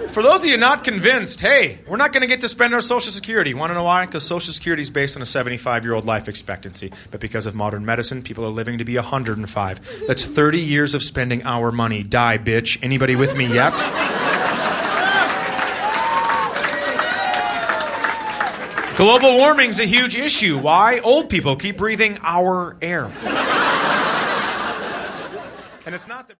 For those of you not convinced, hey, we're not going to get to spend our Social Security. Want to know why? Because Social Security is based on a 75-year-old life expectancy. But because of modern medicine, people are living to be 105. That's 30 years of spending our money. Die, bitch. Anybody with me yet? Global warming's a huge issue. Why? Old people keep breathing our air. And it's not that...